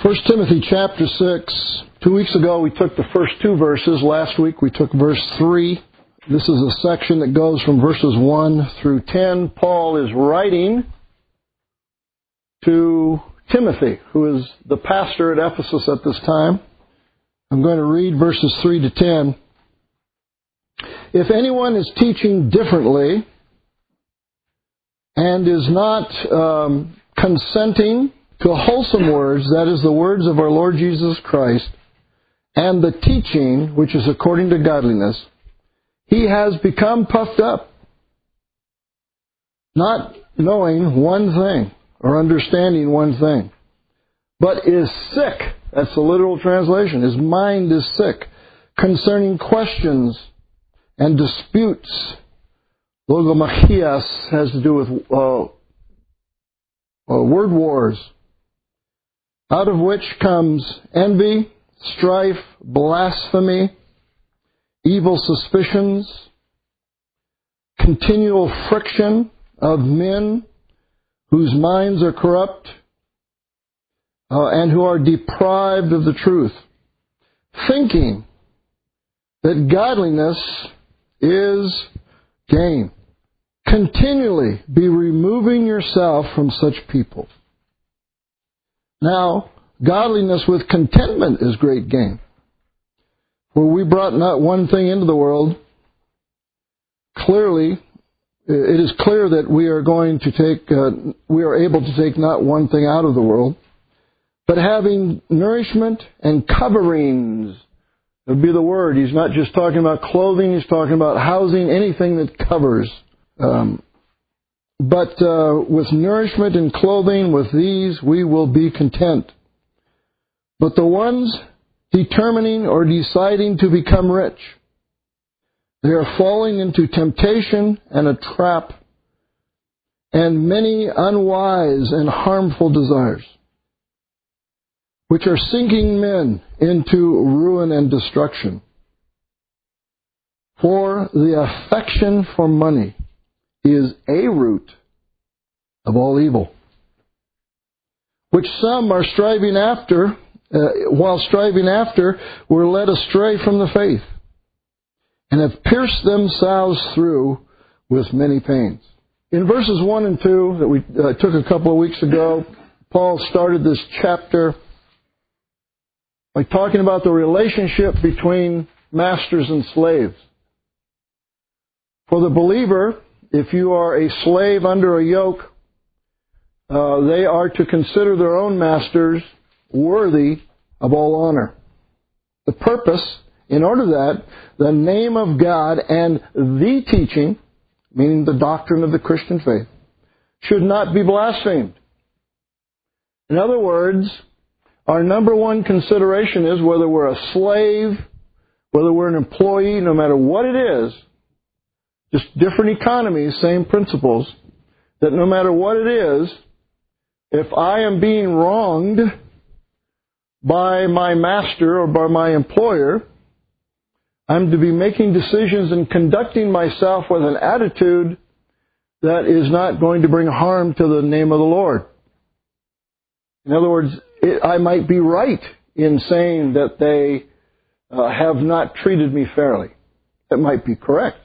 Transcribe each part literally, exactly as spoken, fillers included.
First Timothy chapter six. Two weeks ago we took the first two verses. Last week we took verse three. This is a section that goes from verses one through ten. Paul is writing to Timothy, who is the pastor at Ephesus at this time. I'm going to read verses three to ten. If anyone is teaching differently and is not um, consenting to wholesome words, that is the words of our Lord Jesus Christ, and the teaching which is according to godliness, he has become puffed up, not knowing one thing or understanding one thing, but is sick. That's the literal translation. His mind is sick concerning questions and disputes. Logomachias has to do with uh, uh, word wars, out of which comes envy, strife, blasphemy, evil suspicions, continual friction of men whose minds are corrupt uh, and who are deprived of the truth, thinking that godliness is gain. Continually be removing yourself from such people. Now, godliness with contentment is great gain. For we brought not one thing into the world. Clearly, it is clear that we are going to take, uh, we are able to take not one thing out of the world, but having nourishment and coverings. That would be the word. He's not just talking about clothing, he's talking about housing, anything that covers. Um, but uh, with nourishment and clothing, with these we will be content. But the ones determining or deciding to become rich, they are falling into temptation and a trap and many unwise and harmful desires, which are sinking men into ruin and destruction. For the affection for money is a root of all evil, which some are striving after, uh, while striving after, were led astray from the faith, and have pierced themselves through with many pains. In verses one and two that we uh, took a couple of weeks ago, Paul started this chapter by talking about the relationship between masters and slaves. For the believer, if you are a slave under a yoke, uh, they are to consider their own masters worthy of all honor. The purpose, in order that the name of God and the teaching, meaning the doctrine of the Christian faith, should not be blasphemed. In other words, our number one consideration is whether we're a slave, whether we're an employee, no matter what it is, just different economies, same principles, that no matter what it is, if I am being wronged by my master or by my employer, I'm to be making decisions and conducting myself with an attitude that is not going to bring harm to the name of the Lord. In other words, it, I might be right in saying that they uh, have not treated me fairly. That might be correct.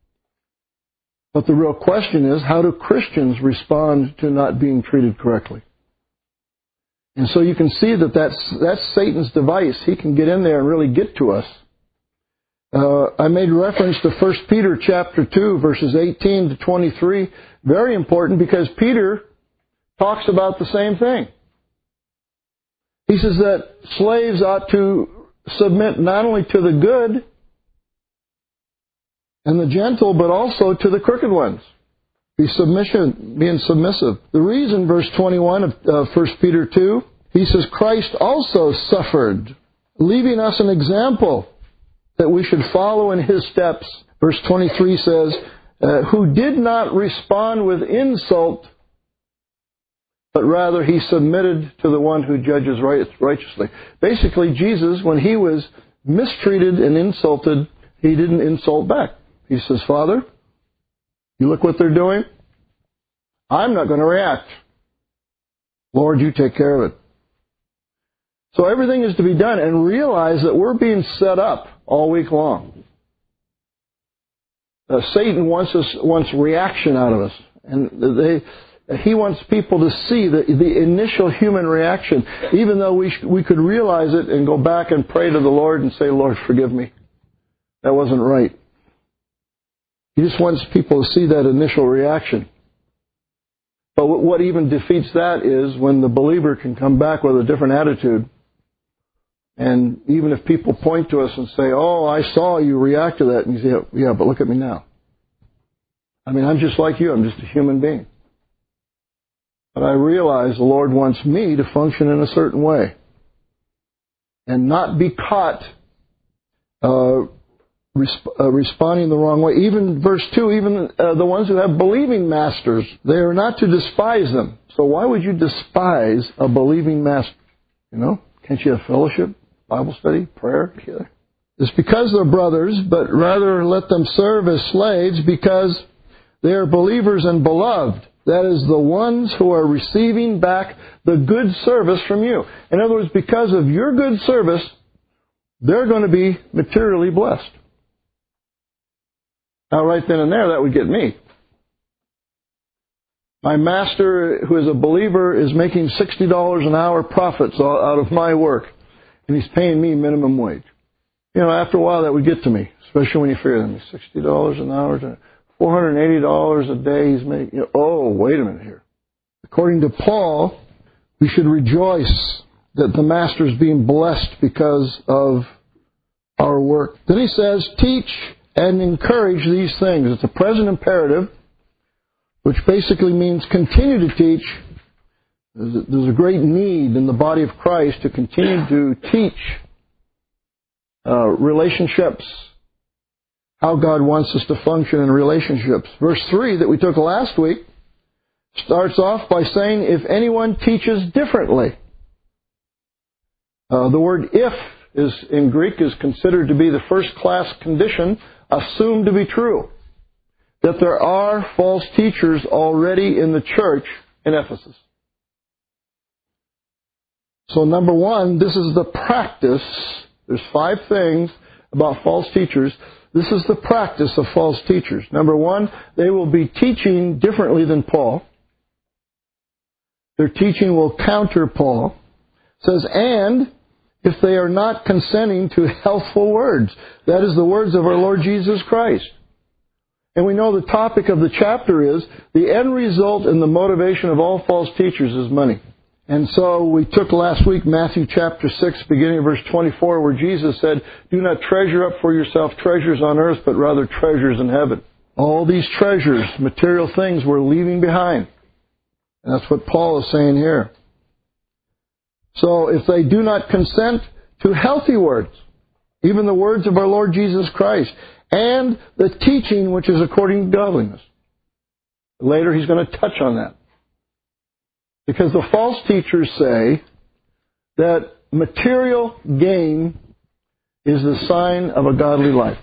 But the real question is, how do Christians respond to not being treated correctly? And so you can see that that's, that's Satan's device. He can get in there and really get to us. Uh, I made reference to First Peter chapter two, verses eighteen to twenty-three. Very important, because Peter talks about the same thing. He says that slaves ought to submit not only to the good and the gentle, but also to the crooked ones. Be submission, being submissive. The reason, verse twenty-one of uh, First Peter two, he says, Christ also suffered, leaving us an example that we should follow in His steps. Verse twenty-three says, uh, who did not respond with insult, but rather He submitted to the one who judges right, righteously. Basically, Jesus, when He was mistreated and insulted, He didn't insult back. He says, Father, you look what they're doing? I'm not going to react. Lord, you take care of it. So everything is to be done, and realize that we're being set up all week long. Uh, Satan wants us wants reaction out of us, and they he wants people to see the the initial human reaction, even though we sh- we could realize it and go back and pray to the Lord and say, Lord, forgive me, that wasn't right. He just wants people to see that initial reaction. But what even defeats that is when the believer can come back with a different attitude. And even if people point to us and say, oh, I saw you react to that, and you say, yeah, but look at me now. I mean, I'm just like you. I'm just a human being. But I realize the Lord wants me to function in a certain way and not be caught uh, resp- uh, responding the wrong way. Even verse two, even uh, the ones who have believing masters, they are not to despise them. So why would you despise a believing master? You know, can't you have fellowship, Bible study, prayer together? It's because they're brothers, but rather let them serve as slaves because they are believers and beloved. That is, the ones who are receiving back the good service from you. In other words, because of your good service, they're going to be materially blessed. Now, right then and there, that would get me. My master, who is a believer, is making sixty dollars an hour profits out of my work, and he's paying me minimum wage. You know, after a while, that would get to me, especially when you figure them sixty dollars an hour, four hundred eighty dollars a day he's making. You know, oh, wait a minute here. According to Paul, we should rejoice that the master is being blessed because of our work. Then he says, teach and encourage these things. It's a present imperative, which basically means continue to teach. There's a, there's a great need in the body of Christ to continue to teach uh, relationships, how God wants us to function in relationships. Verse three that we took last week starts off by saying, if anyone teaches differently. Uh, the word if is in Greek is considered to be the first class condition, assumed to be true. That there are false teachers already in the church in Ephesus. So number one, this is the practice. There's five things about false teachers. This is the practice of false teachers. Number one, they will be teaching differently than Paul. Their teaching will counter Paul. It says, and if they are not consenting to healthful words. That is the words of our Lord Jesus Christ. And we know the topic of the chapter is, the end result and the motivation of all false teachers is money. And so we took last week Matthew chapter six, beginning of verse twenty-four, where Jesus said, do not treasure up for yourself treasures on earth, but rather treasures in heaven. All these treasures, material things, we're leaving behind. And that's what Paul is saying here. So if they do not consent to healthy words, even the words of our Lord Jesus Christ, and the teaching which is according to godliness. Later he's going to touch on that. Because the false teachers say that material gain is the sign of a godly life.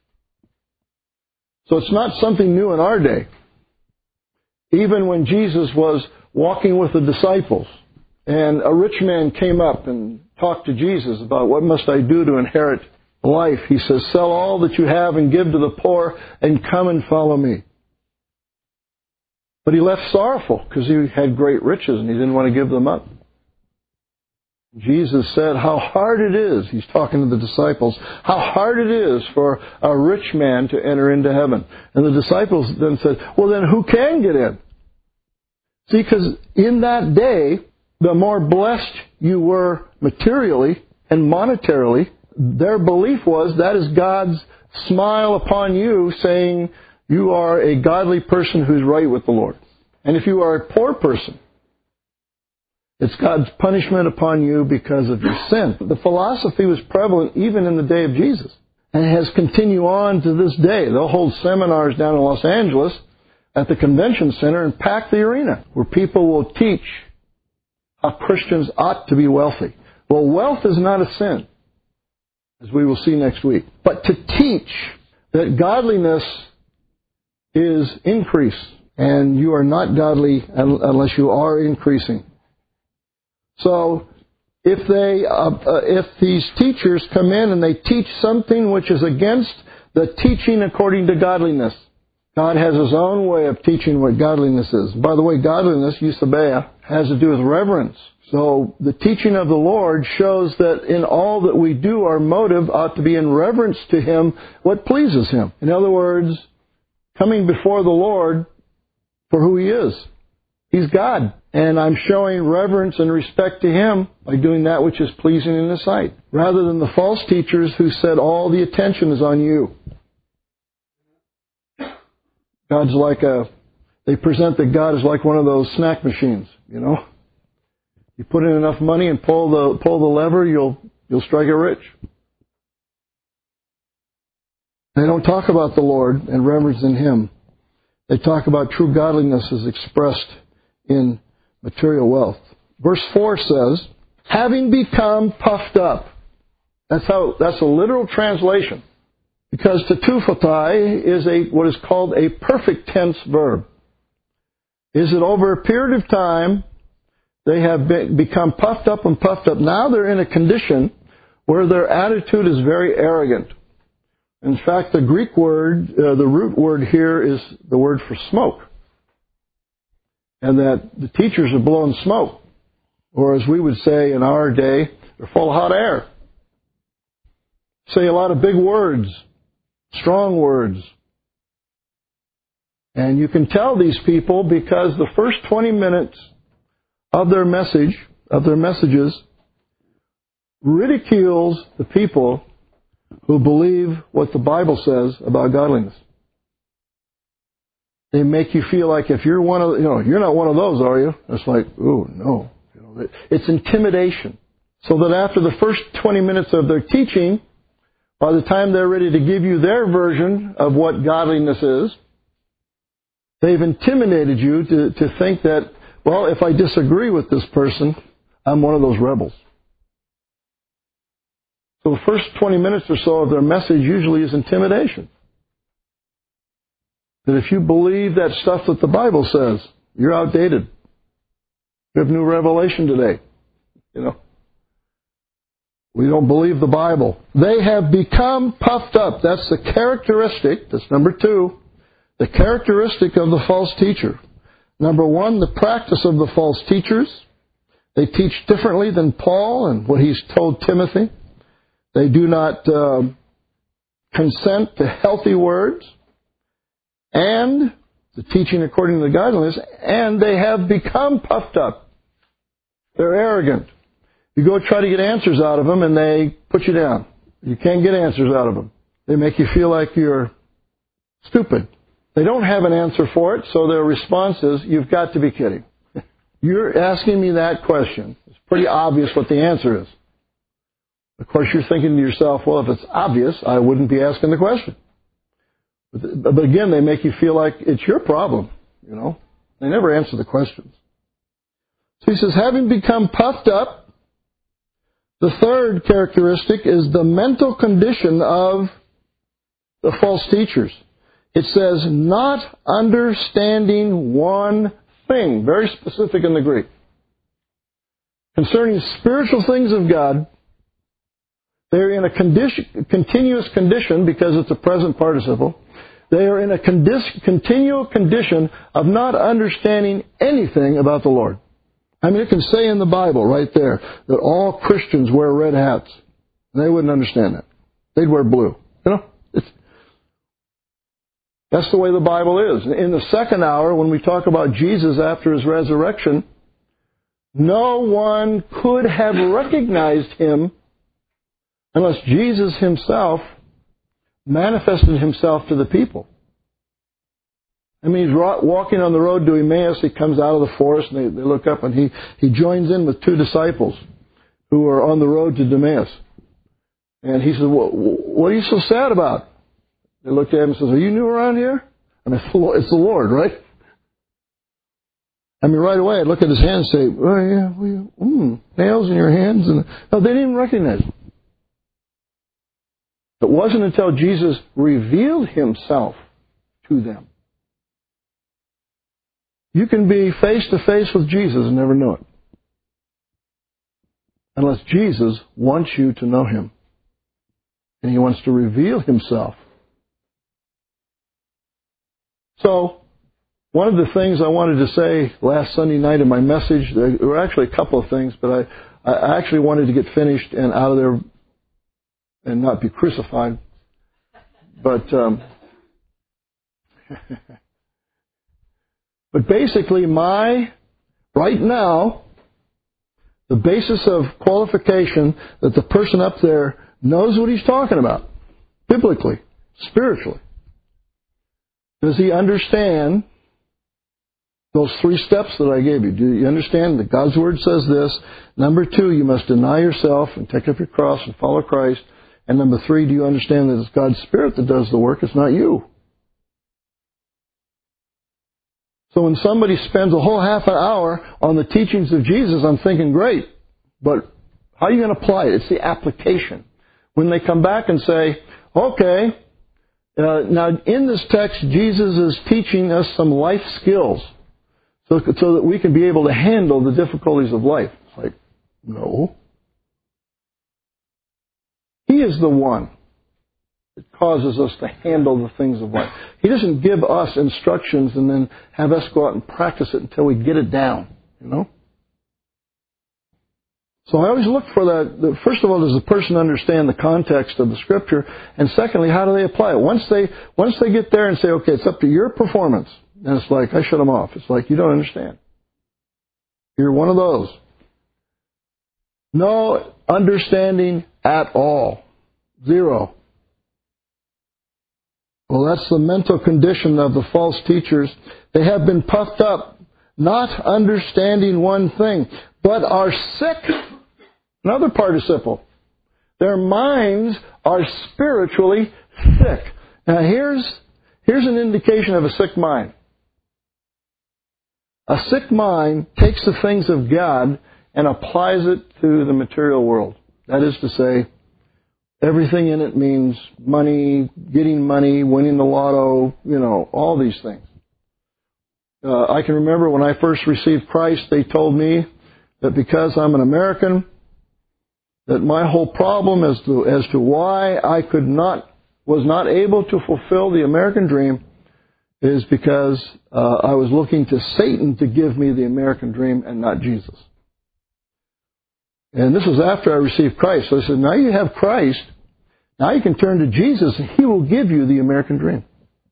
So it's not something new in our day. Even when Jesus was walking with the disciples, and a rich man came up and talked to Jesus about what must I do to inherit life. He says, sell all that you have and give to the poor and come and follow me. But he left sorrowful because he had great riches and he didn't want to give them up. Jesus said how hard it is, he's talking to the disciples, how hard it is for a rich man to enter into heaven. And the disciples then said, well then who can get in? See, because in that day, the more blessed you were materially and monetarily, their belief was that is God's smile upon you saying you are a godly person who's right with the Lord. And if you are a poor person, it's God's punishment upon you because of your sin. The philosophy was prevalent even in the day of Jesus. And it has continued on to this day. They'll hold seminars down in Los Angeles at the convention center and pack the arena where people will teach how Christians ought to be wealthy. Well, wealth is not a sin, as we will see next week. But to teach that godliness is increase, and you are not godly unless you are increasing. So, if they, uh, uh, if these teachers come in and they teach something which is against the teaching according to godliness. God has His own way of teaching what godliness is. By the way, godliness, eusebia, has to do with reverence. So the teaching of the Lord shows that in all that we do, our motive ought to be in reverence to Him, what pleases Him. In other words, coming before the Lord for who He is. He's God. And I'm showing reverence and respect to Him by doing that which is pleasing in His sight. Rather than the false teachers who said all the attention is on you. God's like a, they present that God is like one of those snack machines, you know. You put in enough money and pull the, pull the lever, you'll, you'll strike it rich. They don't talk about the Lord and reverence in Him. They talk about true godliness as expressed in material wealth. Verse four says, having become puffed up. That's how, that's a literal translation. Because tetuphotai is a, what is called a perfect tense verb. Is it over a period of time, they have been, become puffed up and puffed up. Now they're in a condition where their attitude is very arrogant. In fact, the Greek word, uh, the root word here is the word for smoke. And that the teachers are blowing smoke. Or as we would say in our day, they're full of hot air. Say a lot of big words, strong words. And you can tell these people because the first twenty minutes of their message, of their messages, ridicules the people who believe what the Bible says about godliness. They make you feel like if you're one of, you know, you're not one of those, are you? It's like, ooh, no. You know, it's intimidation. So that after the first twenty minutes of their teaching, by the time they're ready to give you their version of what godliness is, they've intimidated you to, to think that, well, if I disagree with this person, I'm one of those rebels. So the first twenty minutes or so of their message usually is intimidation. That if you believe that stuff that the Bible says, you're outdated. We have new revelation today. You know. We don't believe the Bible. They have become puffed up. That's the characteristic. That's number two. The characteristic of the false teacher. Number one, the practice of the false teachers. They teach differently than Paul and what he's told Timothy. They do not uh, consent to healthy words. And the teaching according to the godliness. And they have become puffed up. They're arrogant. You go try to get answers out of them and they put you down. You can't get answers out of them. They make you feel like you're stupid. They don't have an answer for it, so their response is, you've got to be kidding. You're asking me that question. It's pretty obvious what the answer is. Of course, you're thinking to yourself, well, if it's obvious, I wouldn't be asking the question. But, but again, they make you feel like it's your problem, you know. They never answer the questions. So he says, having become puffed up, the third characteristic is the mental condition of the false teachers. It says, not understanding one thing. Very specific in the Greek. Concerning spiritual things of God, they're in a condition, continuous condition, because it's a present participle. They are in a condi- continual condition of not understanding anything about the Lord. I mean, it can say in the Bible right there that all Christians wear red hats. They wouldn't understand that. They'd wear blue. You know, it's, that's the way the Bible is. In the second hour, when we talk about Jesus after His resurrection, no one could have recognized Him unless Jesus Himself manifested Himself to the people. I mean, he's walking on the road to Emmaus. He comes out of the forest, and they, they look up, and he, he joins in with two disciples who are on the road to Emmaus. And he says, well, what are you so sad about? They looked at him and says, are you new around here? I mean, it's the Lord, right? I mean, right away, I'd look at his hands and say, oh, yeah, well, mm, nails in your hands. And no, they didn't even recognize him. It wasn't until Jesus revealed Himself to them. You can be face to face with Jesus and never know it. unless Jesus wants you to know Him. And He wants to reveal Himself. So, one of the things I wanted to say last Sunday night in my message, there were actually a couple of things, but I, I actually wanted to get finished and out of there and not be crucified. But, um, but basically my, right now, the basis of qualification that the person up there knows what he's talking about, biblically, spiritually. Does he understand those three steps that I gave you? Do you understand that God's Word says this? Number two, you must deny yourself and take up your cross and follow Christ. And number three, do you understand that it's God's Spirit that does the work? It's not you. So when somebody spends a whole half an hour on the teachings of Jesus, I'm thinking, great. But how are you going to apply it? It's the application. When they come back and say, okay, uh, now in this text, Jesus is teaching us some life skills so, so that we can be able to handle the difficulties of life. It's like, no. He is the one that causes us to handle the things of life. He doesn't give us instructions and then have us go out and practice it until we get it down, you know? So I always look for that. First of all, does the person understand the context of the Scripture? And secondly, how do they apply it? Once they once they get there and say, okay, it's up to your performance, and it's like, I shut them off. It's like, you don't understand. You're one of those. No understanding at all. Zero. Well, that's the mental condition of the false teachers. They have been puffed up, not understanding one thing, but are sick. Another participle. Their minds are spiritually sick. Now here's, here's an indication of a sick mind. A sick mind takes the things of God and applies it to the material world. That is to say, everything in it means money, getting money, winning the lotto, you know, all these things. Uh, I can remember when I first received Christ, they told me that because I'm an American, that my whole problem as to as to why I could not was not able to fulfill the American dream is because uh, I was looking to Satan to give me the American dream and not Jesus. And this was after I received Christ. So I said, now you have Christ, now you can turn to Jesus and He will give you the American dream.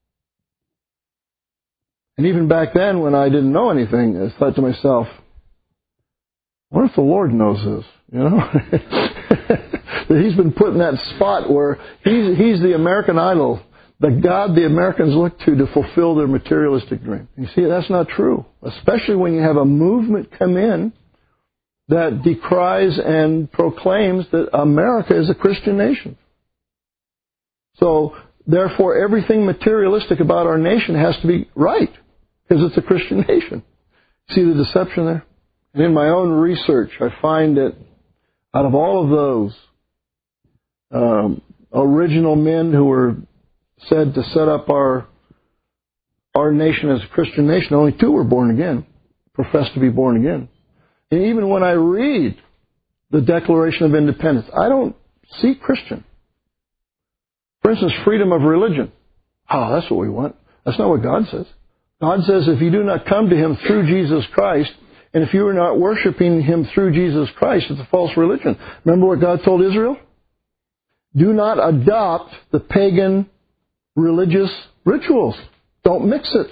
And even back then when I didn't know anything, I thought to myself, what if the Lord knows this? You know? That He's been put in that spot where He's, he's the American idol, the God the Americans look to to fulfill their materialistic dream. You see, that's not true. Especially when you have a movement come in that decries and proclaims that America is a Christian nation. So, therefore, everything materialistic about our nation has to be right, because it's a Christian nation. See the deception there? And in my own research, I find that out of all of those um, original men who were said to set up our our nation as a Christian nation, only two were born again, professed to be born again. And even when I read the Declaration of Independence, I don't see Christian. For instance, freedom of religion. Oh, that's what we want. That's not what God says. God says if you do not come to Him through Jesus Christ, and if you are not worshiping Him through Jesus Christ, it's a false religion. Remember what God told Israel? Do not adopt the pagan religious rituals. Don't mix it.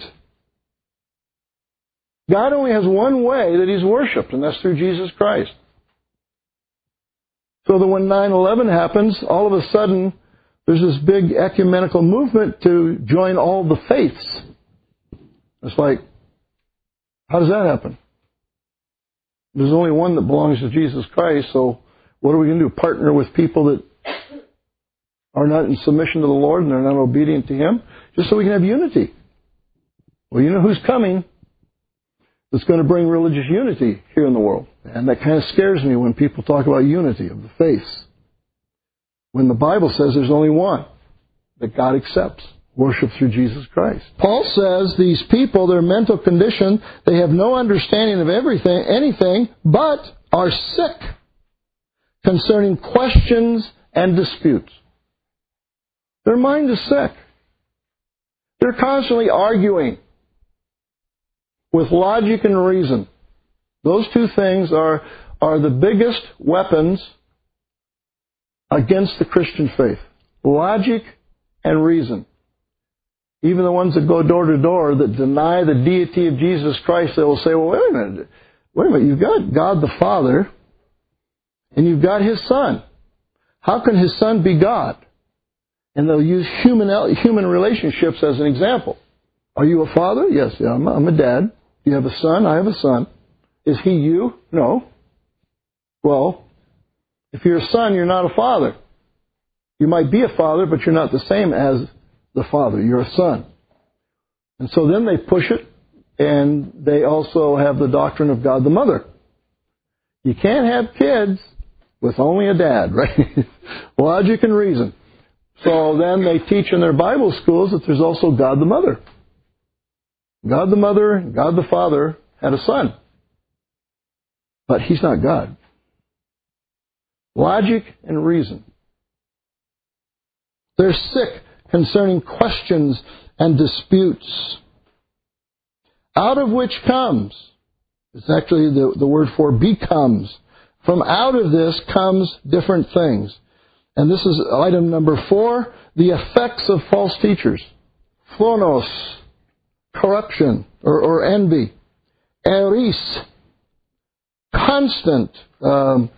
God only has one way that He's worshipped, and that's through Jesus Christ. So that when nine eleven happens, all of a sudden, there's this big ecumenical movement to join all the faiths. It's like, how does that happen? There's only one that belongs to Jesus Christ, so what are we going to do? Partner with people that are not in submission to the Lord and they're not obedient to Him, just so we can have unity. Well, you know who's coming that's going to bring religious unity here in the world. And that kind of scares me when people talk about unity of the faiths. When the Bible says there's only one that God accepts, worship through Jesus Christ. Paul says these people, their mental condition, they have no understanding of everything, anything, but are sick. concerning questions and disputes. Their mind is sick. They're constantly arguing with logic and reason. Those two things are, are the biggest weapons against the Christian faith. Logic and reason. Even the ones that go door to door that deny the deity of Jesus Christ, they will say, well, wait a minute. Wait a minute. You've got God the Father and you've got His Son. How can His Son be God? And they'll use human human relationships as an example. Are you a father? Yes, yeah, I'm a, I'm a dad. You have a son? I have a son. Is he you? No. Well, if you're a son, you're not a father. You might be a father, but you're not the same as the father. You're a son. And so then they push it, and they also have the doctrine of God the Mother. You can't have kids with only a dad, right? Logic and reason. So then they teach in their Bible schools that there's also God the Mother. God the Mother, God the Father had a son. But He's not God. Logic and reason. They're sick concerning questions and disputes. Out of which comes, it's actually the, the word for becomes. From out of this comes different things. And this is item number four, the effects of false teachers. Phlonos, corruption or, or envy. Eris, constant um,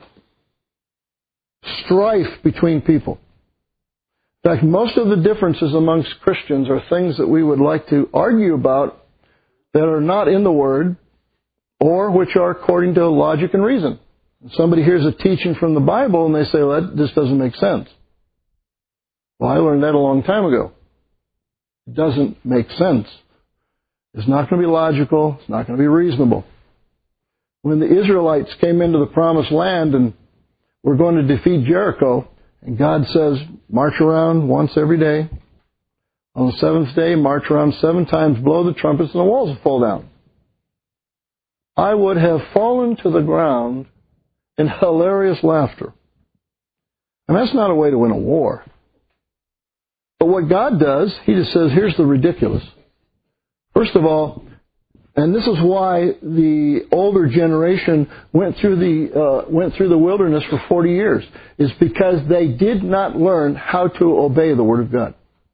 strife between people. In fact, most of the differences amongst Christians are things that we would like to argue about that are not in the Word or which are according to logic and reason. Somebody hears a teaching from the Bible and they say, well, that, this doesn't make sense. Well, I learned that a long time ago. It doesn't make sense. It's not going to be logical. It's not going to be reasonable. When the Israelites came into the promised land and were going to defeat Jericho, and God says, march around once every day. On the seventh day, march around seven times, blow the trumpets, and the walls will fall down. I would have fallen to the ground in hilarious laughter. And that's not a way to win a war. But what God does, He just says, here's the ridiculous. First of all, and this is why the older generation went through the uh, went through the wilderness for forty years, is because they did not learn how to obey the Word of God.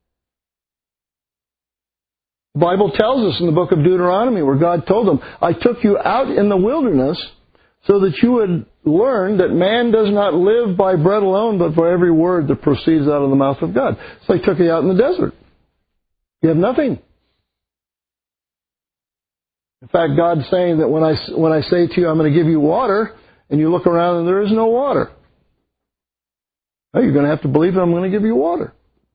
The Bible tells us in the book of Deuteronomy where God told them, I took you out in the wilderness so that you would learn that man does not live by bread alone, but by every word that proceeds out of the mouth of God. So He took you out in the desert. You have nothing. In fact, God's saying that when I, when I say to you, I'm going to give you water, and you look around and there is no water. Oh, you're going to have to believe that I'm going to give you water.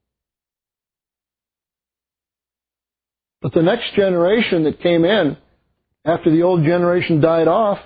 But the next generation that came in, after the old generation died off,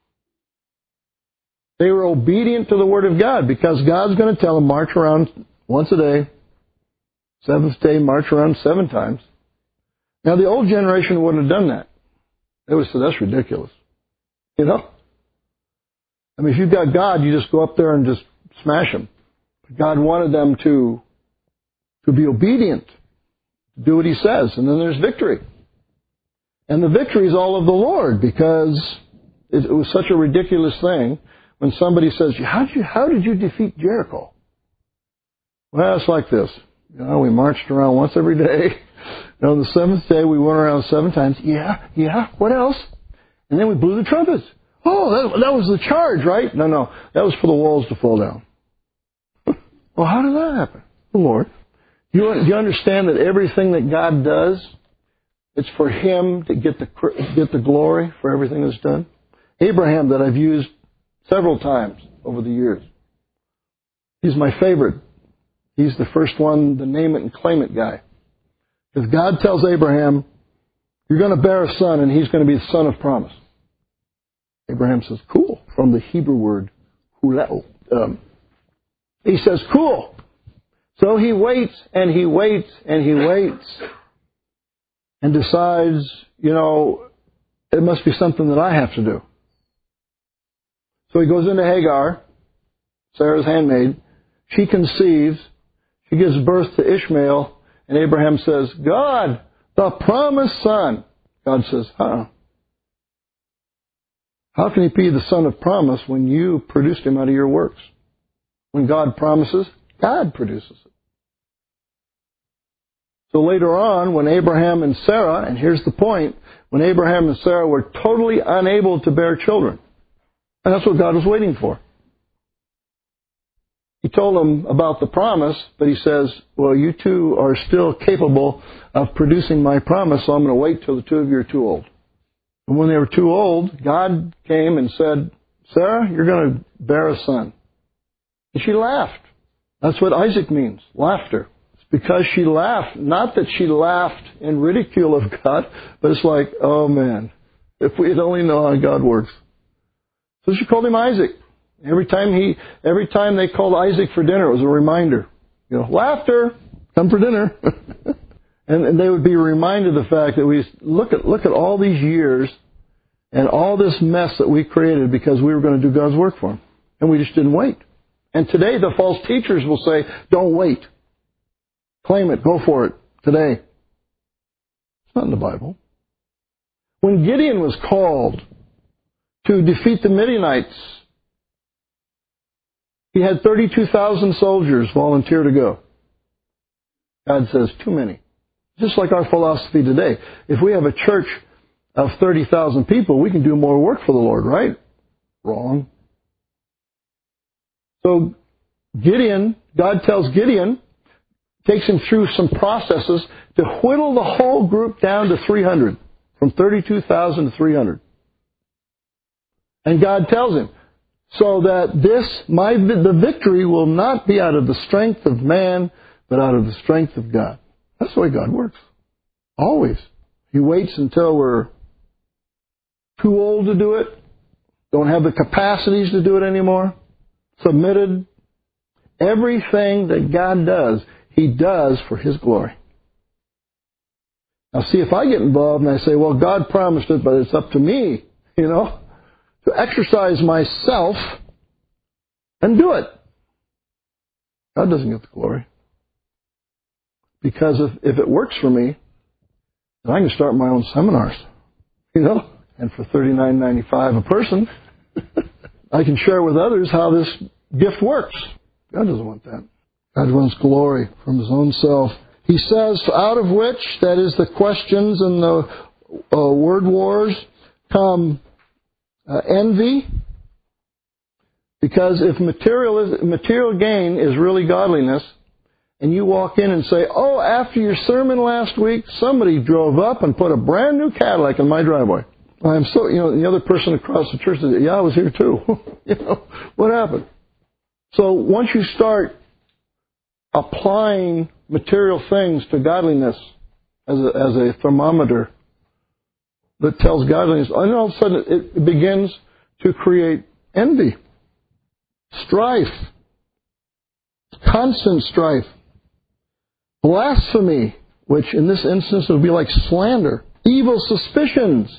they were obedient to the Word of God, because God's going to tell them, march around once a day. Seventh day, march around seven times. Now, the old generation wouldn't have done that. They would have said, that's ridiculous. You know? I mean, if you've got God, you just go up there and just smash Him. But God wanted them to, to be obedient, to do what He says, and then there's victory. And the victory is all of the Lord, because it, it was such a ridiculous thing when somebody says, how did you, how did you defeat Jericho? Well, it's like this. You know, we marched around once every day. And on the seventh day, we went around seven times. Yeah, yeah, what else? And then we blew the trumpets. Oh, that, that was the charge, right? No, no, that was for the walls to fall down. Well, how did that happen? The Lord. You, you understand that everything that God does, it's for Him to get the, get the glory for everything that's done? Abraham, that I've used several times over the years. He's my favorite. He's the first one, the name it and claim it guy. Because God tells Abraham, you're going to bear a son, and he's going to be the son of promise. Abraham says, cool, from the Hebrew word, huleo. Um, he says, cool. So he waits, and he waits, and he waits, and decides, you know, it must be something that I have to do. So he goes into Hagar, Sarah's handmaid, she conceives, she gives birth to Ishmael, and Abraham says, God, the promised son. God says, huh? How can he be the son of promise when you produced him out of your works? When God promises, God produces it. So later on, when Abraham and Sarah, and here's the point, when Abraham and Sarah were totally unable to bear children, and that's what God was waiting for. He told them about the promise, but he says, well, you two are still capable of producing my promise, so I'm going to wait till the two of you are too old. And when they were too old, God came and said, Sarah, you're going to bear a son. And she laughed. That's what Isaac means, laughter. It's because she laughed. Not that she laughed in ridicule of God, but it's like, oh man, if we had only known how God works. So she called him Isaac. Every time he, every time they called Isaac for dinner, it was a reminder. You know, laughter, come for dinner. and, and they would be reminded of the fact that we look at look at all these years and all this mess that we created because we were going to do God's work for Him, and we just didn't wait. And today the false teachers will say, "Don't wait, claim it, go for it today." It's not in the Bible. When Gideon was called to defeat the Midianites, he had thirty-two thousand soldiers volunteer to go. God says, too many. Just like our philosophy today. If we have a church of thirty thousand people, we can do more work for the Lord, right? Wrong. So Gideon, God tells Gideon, takes him through some processes to whittle the whole group down to three hundred. From thirty-two thousand to three hundred. And God tells him, so that this, my, the victory will not be out of the strength of man, but out of the strength of God. That's the way God works. Always. He waits until we're too old to do it, don't have the capacities to do it anymore, submitted. Everything that God does, He does for His glory. Now see, if I get involved and I say, well, God promised it, but it's up to me, you know, to exercise myself and do it. God doesn't get the glory. Because if, if it works for me, then I can start my own seminars, you know, and for thirty-nine ninety-five a person, I can share with others how this gift works. God doesn't want that. God wants glory from His own self. He says, out of which, that is the questions and the uh, word wars, come Uh, envy, because if material is, material gain is really godliness, and you walk in and say, oh, after your sermon last week, somebody drove up and put a brand new Cadillac in my driveway. I'm so, you know, the other person across the church said, yeah, I was here too. You know, what happened? So once you start applying material things to godliness as a, as a thermometer that tells godliness, and all of a sudden it begins to create envy, strife, constant strife, blasphemy, which in this instance would be like slander, evil suspicions.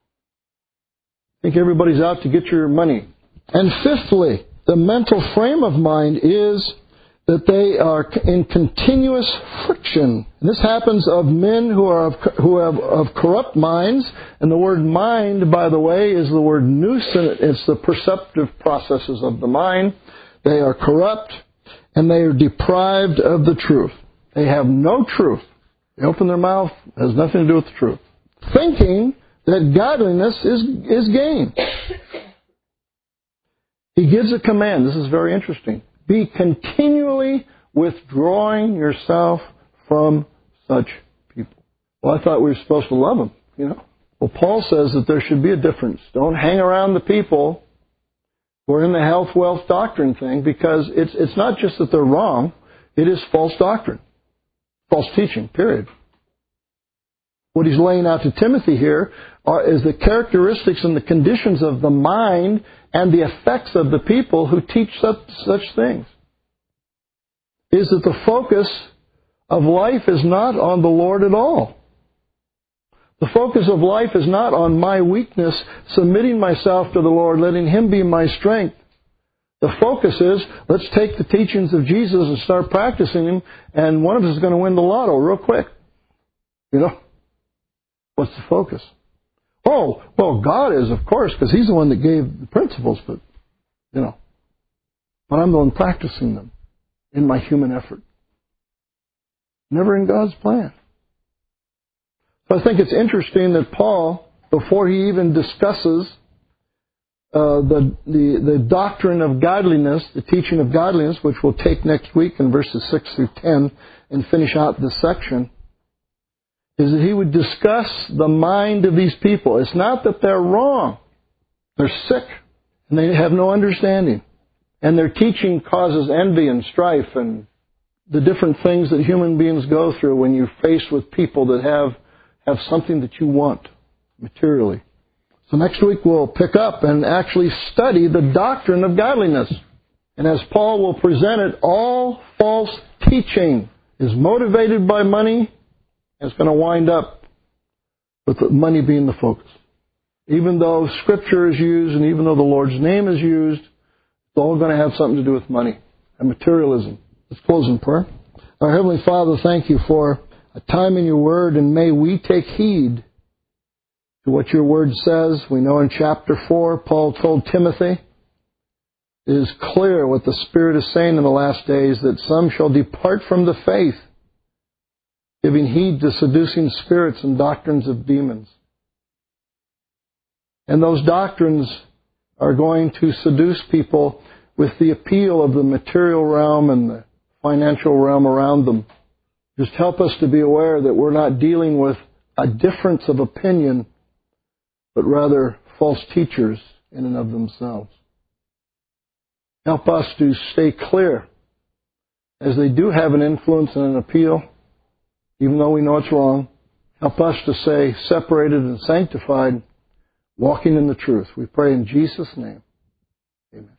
Think everybody's out to get your money. And fifthly, the mental frame of mind is that they are in continuous friction. And this happens of men who are of, who have of corrupt minds. And the word mind, by the way, is the word nous. It's the perceptive processes of the mind. They are corrupt, and they are deprived of the truth. They have no truth. They open their mouth, it has nothing to do with the truth. Thinking that godliness is, is gain. He gives a command. This is very interesting. Be continually withdrawing yourself from such people. Well, I thought we were supposed to love them, you know. Well, Paul says that there should be a difference. Don't hang around the people who are in the health, wealth, doctrine thing, because it's it's not just that they're wrong, it is false doctrine. False teaching, period. What he's laying out to Timothy here are, is the characteristics and the conditions of the mind and the effects of the people who teach such, such things. Is that the focus of life is not on the Lord at all. The focus of life is not on my weakness, submitting myself to the Lord, letting Him be my strength. The focus is, let's take the teachings of Jesus and start practicing them, and one of us is going to win the lotto real quick. You know? What's the focus? Oh, well, God is, of course, because He's the one that gave the principles, but, you know. But I'm the one practicing them in my human effort. Never in God's plan. So I think it's interesting that Paul, before he even discusses uh, the, the the doctrine of godliness, the teaching of godliness, which we'll take next week in verses six through ten and finish out this section, is that he would discuss the mind of these people. It's not that they're wrong. They're sick, and they have no understanding. And their teaching causes envy and strife and the different things that human beings go through when you're faced with people that have, have something that you want materially. So next week we'll pick up and actually study the doctrine of godliness. And as Paul will present it, all false teaching is motivated by money. It's going to wind up with the money being the focus. Even though Scripture is used and even though the Lord's name is used, it's all going to have something to do with money and materialism. Let's close in prayer. Our Heavenly Father, thank you for a time in your Word, and may we take heed to what your Word says. We know in chapter four, Paul told Timothy, it is clear what the Spirit is saying in the last days, that some shall depart from the faith, giving heed to seducing spirits and doctrines of demons. And those doctrines are going to seduce people with the appeal of the material realm and the financial realm around them. Just help us to be aware that we're not dealing with a difference of opinion, but rather false teachers in and of themselves. Help us to stay clear, as they do have an influence and an appeal, even though we know it's wrong. Help us to stay separated and sanctified, walking in the truth. We pray in Jesus' name. Amen.